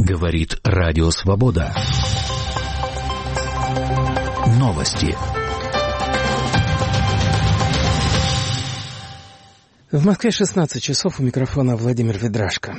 Говорит Радио Свобода. Новости. В Москве 16 часов, у микрофона Владимир Ведрашко.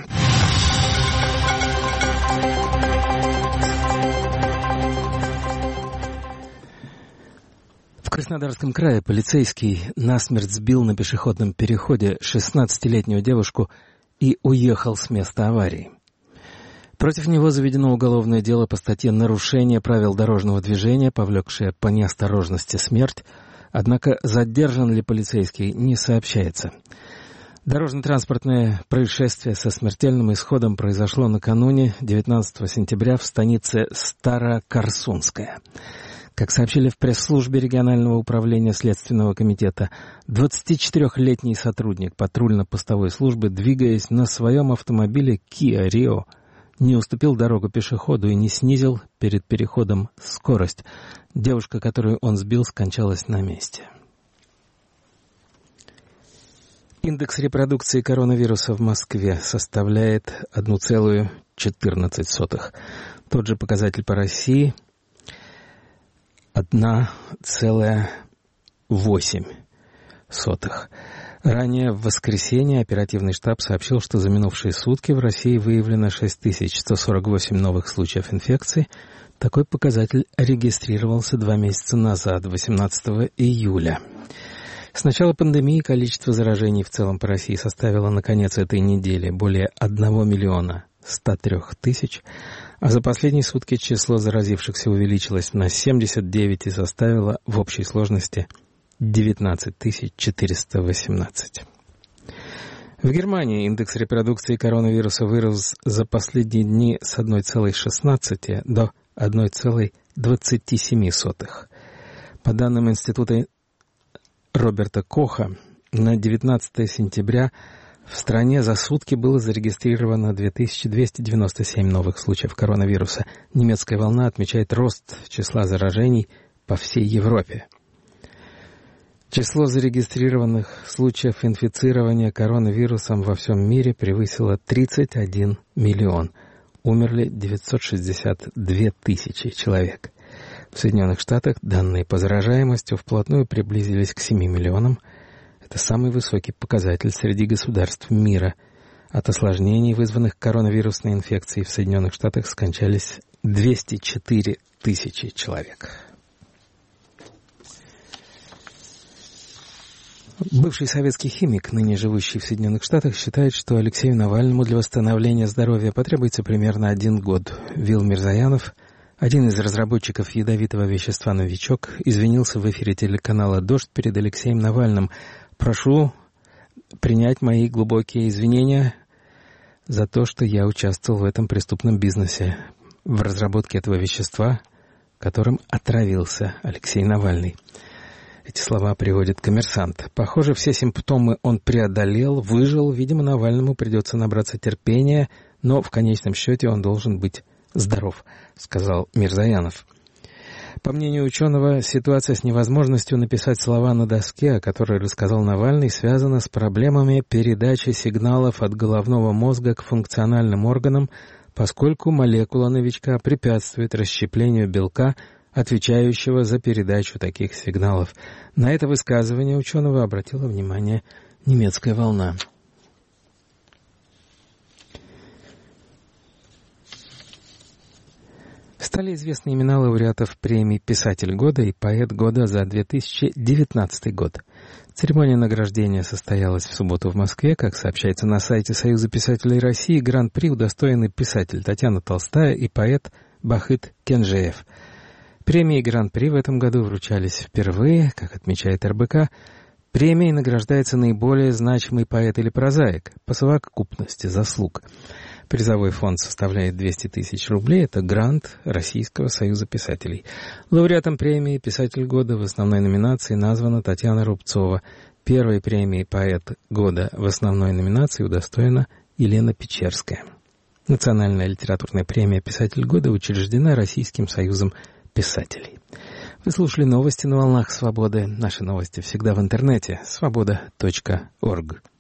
В Краснодарском крае полицейский насмерть сбил на пешеходном переходе 16-летнюю девушку и уехал с места аварии. Против него заведено уголовное дело по статье «Нарушение правил дорожного движения, повлекшее по неосторожности смерть», однако задержан ли полицейский, не сообщается. Дорожно-транспортное происшествие со смертельным исходом произошло накануне, 19 сентября, в станице Старокарсунская. Как сообщили в пресс-службе регионального управления Следственного комитета, 24-летний сотрудник патрульно-постовой службы, двигаясь на своем автомобиле Kia Rio, не уступил дорогу пешеходу и не снизил перед переходом скорость. Девушка, которую он сбил, скончалась на месте. Индекс репродукции коронавируса в Москве составляет 1,14. Тот же показатель по России — 1,8. Ранее в воскресенье оперативный штаб сообщил, что за минувшие сутки в России выявлено 6148 новых случаев инфекции. Такой показатель регистрировался 2 месяца назад, 18 июля. С начала пандемии количество заражений в целом по России составило на конец этой недели более 1 миллиона 103 тысяч, а за последние сутки число заразившихся увеличилось на 79 и составило в общей сложности 19 418. В Германии индекс репродукции коронавируса вырос за последние дни с 1,16 до 1,27. По данным Института Роберта Коха, на 19 сентября в стране за сутки было зарегистрировано 2297 новых случаев коронавируса. Немецкая волна отмечает рост числа заражений по всей Европе. Число зарегистрированных случаев инфицирования коронавирусом во всем мире превысило 31 миллион. Умерли 962 тысячи человек. В Соединенных Штатах данные по заражаемости вплотную приблизились к 7 миллионам. Это самый высокий показатель среди государств мира. От осложнений, вызванных коронавирусной инфекцией, в Соединенных Штатах скончались 204 тысячи человек. Бывший советский химик, ныне живущий в Соединенных Штатах, считает, что Алексею Навальному для восстановления здоровья потребуется примерно 1 год. Вил Мирзаянов, один из разработчиков ядовитого вещества «Новичок», извинился в эфире телеканала «Дождь» перед Алексеем Навальным. «Прошу принять мои глубокие извинения за то, что я участвовал в этом преступном бизнесе, в разработке этого вещества, которым отравился Алексей Навальный». Эти слова приводит «Коммерсант». Похоже, все симптомы он преодолел, выжил. Видимо, Навальному придется набраться терпения, но в конечном счете он должен быть здоров, сказал Мирзаянов. По мнению ученого, ситуация с невозможностью написать слова на доске, о которой рассказал Навальный, связана с проблемами передачи сигналов от головного мозга к функциональным органам, поскольку молекула новичка препятствует расщеплению белка, отвечающего за передачу таких сигналов. На это высказывание ученого обратила внимание немецкая волна. Стали известны имена лауреатов премий «Писатель года» и «Поэт года» за 2019 год. Церемония награждения состоялась в субботу в Москве. Как сообщается на сайте Союза писателей России, гран-при удостоены писатель Татьяна Толстая и поэт Бахыт Кенжеев. Премии гран-при в этом году вручались впервые, как отмечает РБК. Премией награждается наиболее значимый поэт или прозаик по совокупности заслуг. Призовой фонд составляет 200 тысяч рублей. Это грант Российского союза писателей. Лауреатом премии «Писатель года» в основной номинации названа Татьяна Рубцова. Первой премией «Поэт года» в основной номинации удостоена Елена Печерская. Национальная литературная премия «Писатель года» учреждена Российским союзом писателей. Вы слушали новости на волнах Свободы. Наши новости всегда в интернете. Свобода.орг.